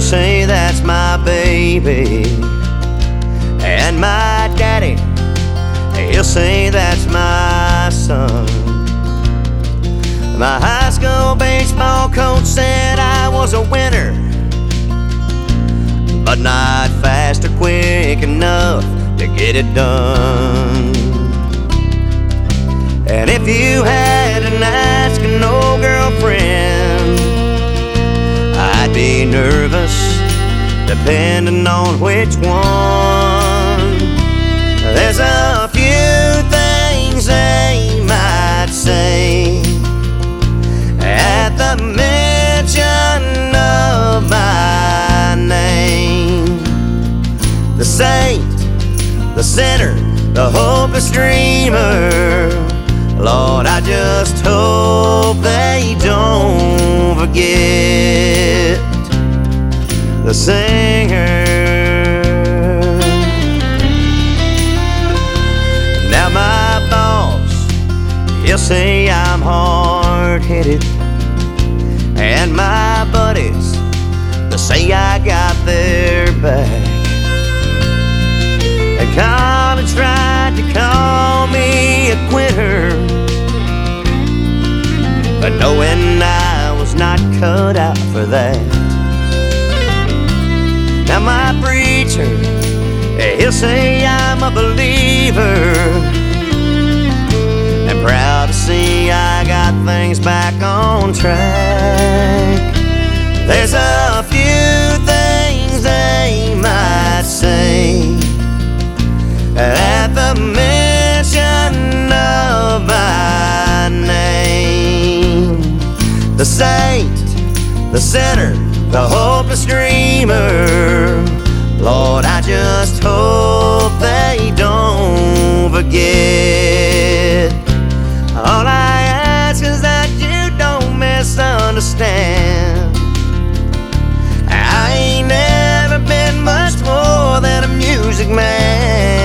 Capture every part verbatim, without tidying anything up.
say that's my baby, and my daddy, he'll say that's my son. My high school baseball coach said I was a winner, but not fast or quick enough to get it done. And if you had an ask an old girlfriend, I'd be nervous, depending on which one. There's a few things they might say at the mention of my name. The saint, the sinner, the hopeless dreamer, Lord, I just hope they don't forget the singer. Now my boss, he'll say I'm hard-headed, and my buddies, they'll say I got their back. And college tried to call me a quitter, but knowing I was not cut out for that. Now my preacher, he'll say I'm a believer, and proud to see I got things back on track. There's a few things they might say at the mention of my name. The saint, the sinner, the hopeless dreamer, Lord, I just hope they don't forget. All I ask is that you don't misunderstand. I ain't never been much more than a music man.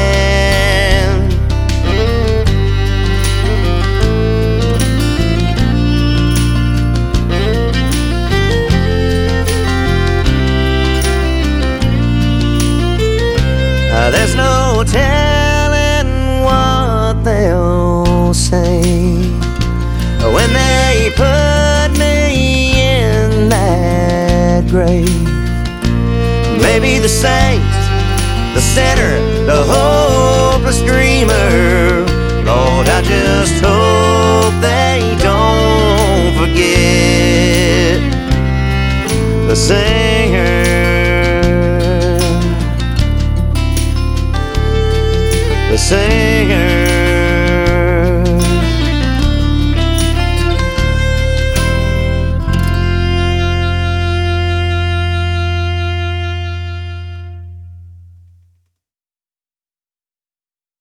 Uh, there's no telling what they'll say when they put me in that grave. Maybe the saint, the sinner, the hopeless dreamer, Lord, I just hope they don't forget the singer. The singer.